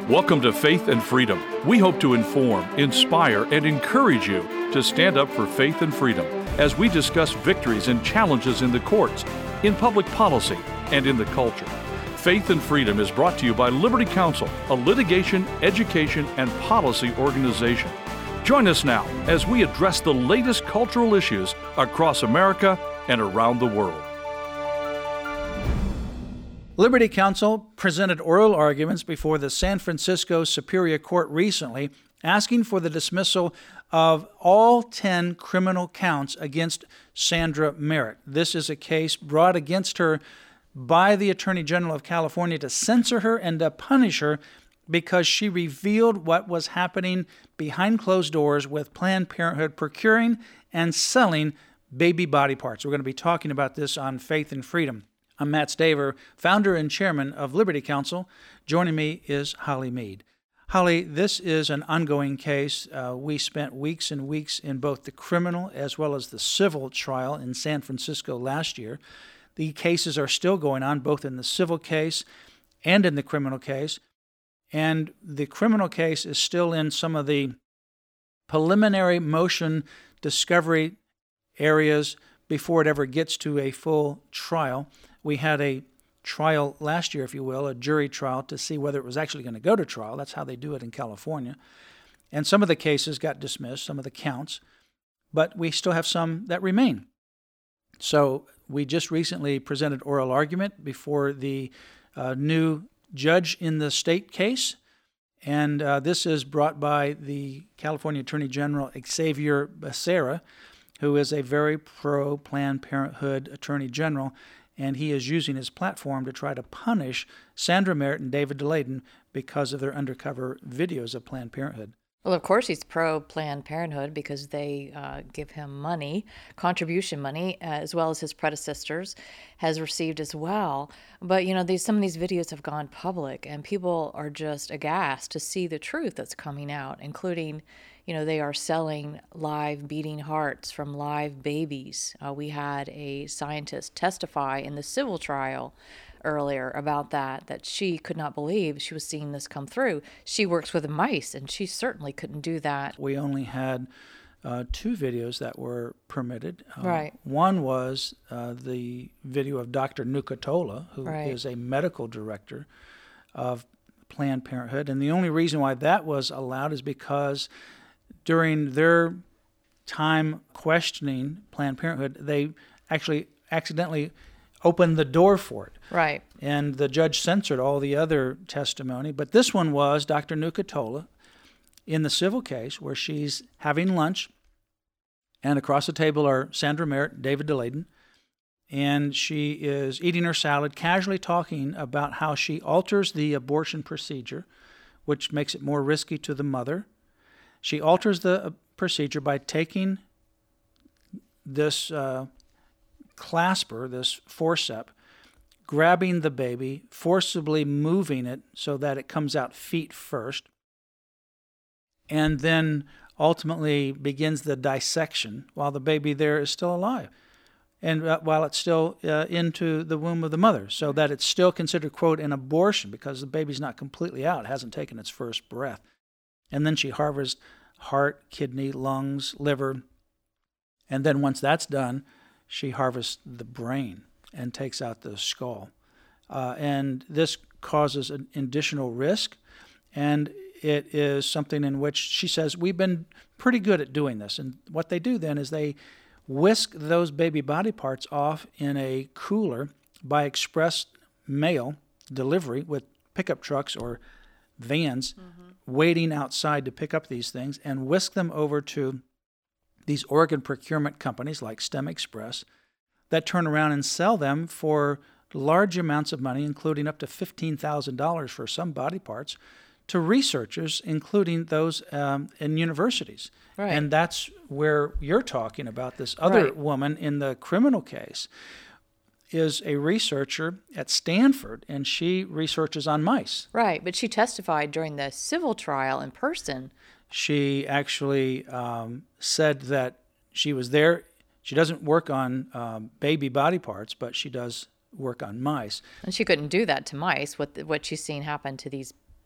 Welcome to Faith and Freedom. We hope to inform, inspire, and encourage you to stand up for faith and freedom as we discuss victories and challenges in the courts, in public policy, and in the culture. Faith and Freedom is brought to you by Liberty Counsel, a litigation, education, and policy organization. Join us now as we address the latest cultural issues across America and around the world. Liberty Counsel presented oral arguments before the San Francisco Superior Court recently, asking for the dismissal of all 10 criminal counts against Sandra Merritt. This is a case brought against her by the Attorney General of California to censor her and to punish her because she revealed what was happening behind closed doors with Planned Parenthood procuring and selling baby body parts. We're going to be talking about this on Faith and Freedom. I'm Matt Staver, founder and chairman of Liberty Counsel. Joining me is Holly Mead. Holly, this is an ongoing case. We spent weeks and weeks in both the criminal as well as the civil trial in San Francisco last year. The cases are still going on, both in the civil case and in the criminal case. And the criminal case is still in some of the preliminary motion discovery areas before it ever gets to a full trial. We had a trial last year, if you will, a jury trial to see whether it was actually going to go to trial. That's how they do it in California. And some of the cases got dismissed, some of the counts, but we still have some that remain. So we just recently presented oral argument before the new judge in the state case, and this is brought by the California Attorney General Xavier Becerra, who is a very pro-Planned Parenthood Attorney General, and he is using his platform to try to punish Sandra Merritt and David Daleiden because of their undercover videos of Planned Parenthood. Well, of course he's pro-Planned Parenthood because they give him money, contribution money, as well as his predecessors has received as well. But, some of these videos have gone public, and people are just aghast to see the truth that's coming out, including, they are selling live beating hearts from live babies. We had a scientist testify in the civil trial earlier about that she could not believe she was seeing this come through. She works with mice, and she certainly couldn't do that. We only had 2 videos that were permitted. Right. One was the video of Dr. Nucatola, who is a medical director of Planned Parenthood. And the only reason why that was allowed is because during their time questioning Planned Parenthood, they actually accidentally opened the door for it. Right. And the judge censored all the other testimony. But this one was Dr. Nucatola in the civil case where she's having lunch, and across the table are Sandra Merritt and David Daleiden, and she is eating her salad, casually talking about how she alters the abortion procedure, which makes it more risky to the mother. She alters the procedure by taking this clasper, this forceps, grabbing the baby, forcibly moving it so that it comes out feet first, and then ultimately begins the dissection while the baby there is still alive, and while it's still into the womb of the mother, so that it's still considered, quote, an abortion because the baby's not completely out, it hasn't taken its first breath. And then she harvests heart, kidney, lungs, liver, and then once that's done, she harvests the brain and takes out the skull. And this causes an additional risk, and it is something in which she says, we've been pretty good at doing this. And what they do then is they whisk those baby body parts off in a cooler by express mail delivery with pickup trucks or vans waiting outside to pick up these things, and whisk them over to these organ procurement companies like STEM Express that turn around and sell them for large amounts of money, including up to $15,000 for some body parts, to researchers, including those in universities. Right. And that's where you're talking about this other woman in the criminal case is a researcher at Stanford, and she researches on mice. Right, but she testified during the civil trial in person. She actually said that she was there. She doesn't work on baby body parts, but she does work on mice. And she couldn't do that to mice, what she's seen happen to these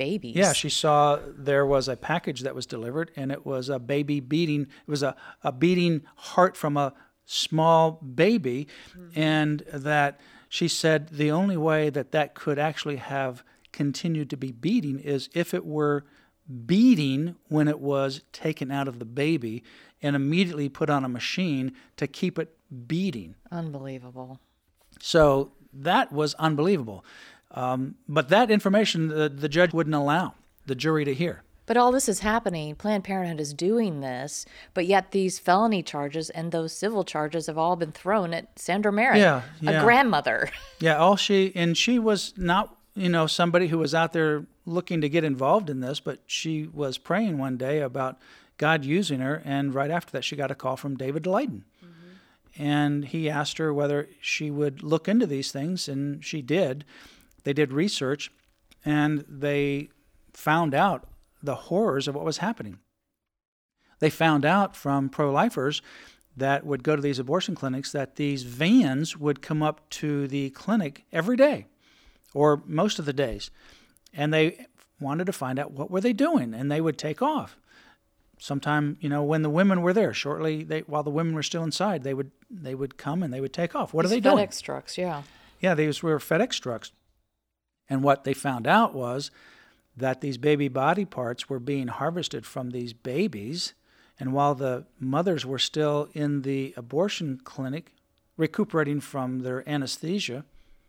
babies. Yeah, she saw there was a package that was delivered, and it was a baby beating. It was a beating heart from a small baby, and that she said the only way that could actually have continued to be beating is if it were beating when it was taken out of the baby and immediately put on a machine to keep it beating. Unbelievable. So that was unbelievable. But that information the judge wouldn't allow the jury to hear. But all this is happening. Planned Parenthood is doing this, but yet these felony charges and those civil charges have all been thrown at Sandra Merritt, Yeah. a grandmother. Yeah, she was not, somebody who was out there looking to get involved in this, but she was praying one day about God using her, and right after that she got a call from David Leiden. And he asked her whether she would look into these things, and she did. They did research, and they found out the horrors of what was happening. They found out from pro-lifers that would go to these abortion clinics that these vans would come up to the clinic every day, or most of the days, and they wanted to find out what were they doing, and they would take off. Sometime, when the women were there, while the women were still inside, they would come and they would take off. What are they doing? FedEx trucks, yeah. Yeah, these were FedEx trucks. And what they found out was that these baby body parts were being harvested from these babies, and while the mothers were still in the abortion clinic recuperating from their anesthesia,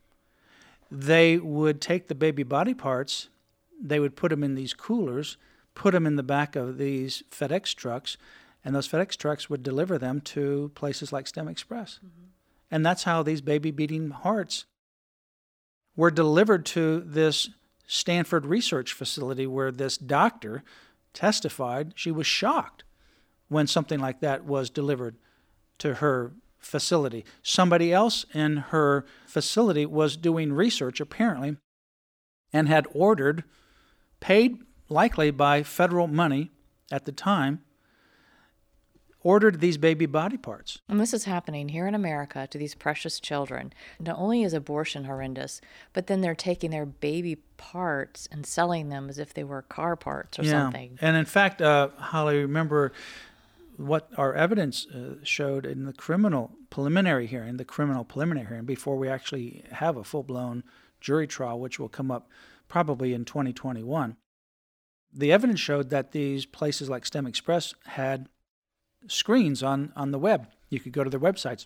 they would take the baby body parts, they would put them in these coolers, put them in the back of these FedEx trucks, and those FedEx trucks would deliver them to places like STEM Express. And that's how these baby beating hearts were delivered to this Stanford research facility, where this doctor testified she was shocked when something like that was delivered to her facility. Somebody else in her facility was doing research, apparently, and had ordered, paid likely by federal money at the time, ordered these baby body parts. And this is happening here in America to these precious children. Not only is abortion horrendous, but then they're taking their baby parts and selling them as if they were car parts or something. And in fact, Holly, remember what our evidence showed in the criminal preliminary hearing, before we actually have a full-blown jury trial, which will come up probably in 2021. The evidence showed that these places like STEM Express had screens on the web. You could go to their websites,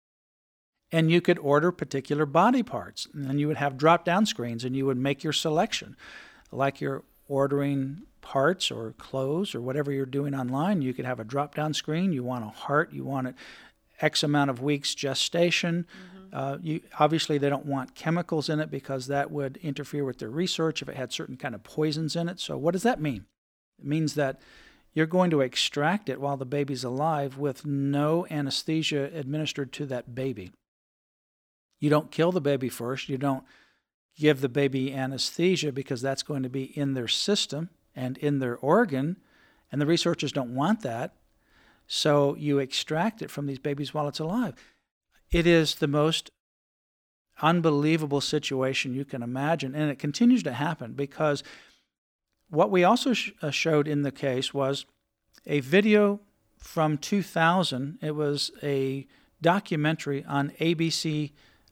and you could order particular body parts, and then you would have drop-down screens, and you would make your selection. Like you're ordering parts or clothes or whatever you're doing online, you could have a drop-down screen. You want a heart, you want it X amount of weeks gestation. Obviously, they don't want chemicals in it because that would interfere with their research if it had certain kind of poisons in it. So what does that mean? It means that you're going to extract it while the baby's alive with no anesthesia administered to that baby. You don't kill the baby first. You don't give the baby anesthesia because that's going to be in their system and in their organ, and the researchers don't want that. So you extract it from these babies while it's alive. It is the most unbelievable situation you can imagine, and it continues to happen because what we also showed in the case was a video from 2000. It was a documentary on ABC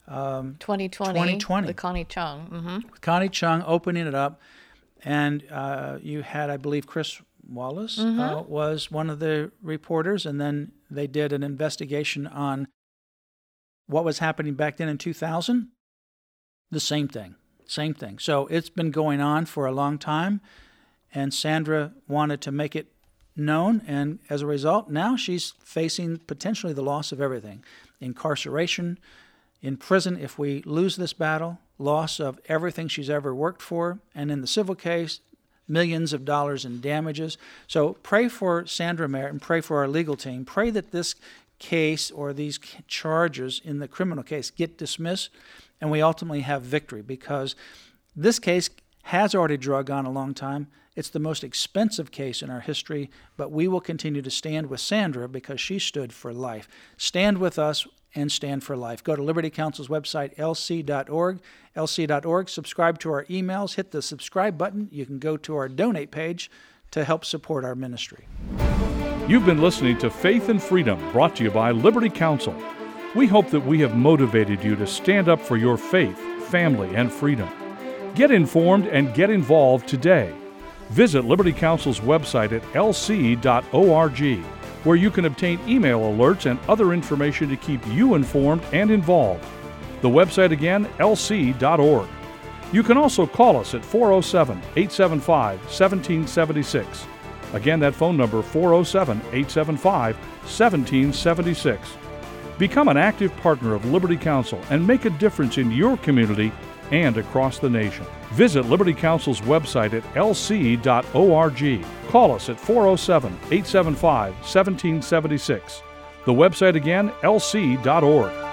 2020. With Connie Chung. Connie Chung opening it up, and you had, I believe, Chris Wallace was one of the reporters, and then they did an investigation on what was happening back then in 2000. The same thing. So it's been going on for a long time, and Sandra wanted to make it known, and as a result, now she's facing potentially the loss of everything. Incarceration, in prison if we lose this battle, loss of everything she's ever worked for, and in the civil case, millions of dollars in damages. So pray for Sandra Merritt and pray for our legal team. Pray that this case or these charges in the criminal case get dismissed and we ultimately have victory, because this case has already drug on a long time. It's the most expensive case in our history, but we will continue to stand with Sandra because she stood for life. Stand with us and stand for life. Go to Liberty Counsel's website, lc.org, lc.org. Subscribe to our emails. Hit the subscribe button. You can go to our donate page to help support our ministry. You've been listening to Faith and Freedom, brought to you by Liberty Counsel. We hope that we have motivated you to stand up for your faith, family, and freedom. Get informed and get involved today. Visit Liberty Counsel's website at lc.org, where you can obtain email alerts and other information to keep you informed and involved. The website again, lc.org. You can also call us at 407-875-1776. Again, that phone number, 407-875-1776. Become an active partner of Liberty Counsel and make a difference in your community and across the nation. Visit Liberty Counsel's website at lc.org. Call us at 407-875-1776. The website again, lc.org.